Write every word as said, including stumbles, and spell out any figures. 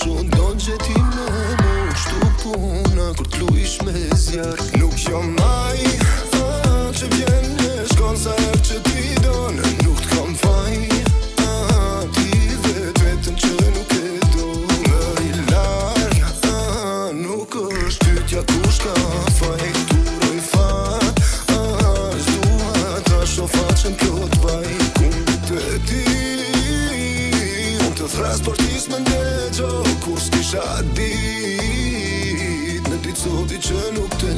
Shumë do gjeti me mu Shtu puna kur t'luish me zjarë Nuk jam maj ah, që vjen e shkon sa herë që ti donë Nuk t'kam faj ah, ti vet vetën që nuk e do Më i larë ah, nuk është tytja kush ka faj Turoj fat ah, zdua ta shoh faqen plot vaj Kun të ti Të thras për tis me ndegjo Kur s'kisha dit Në ditë zoti që nuk të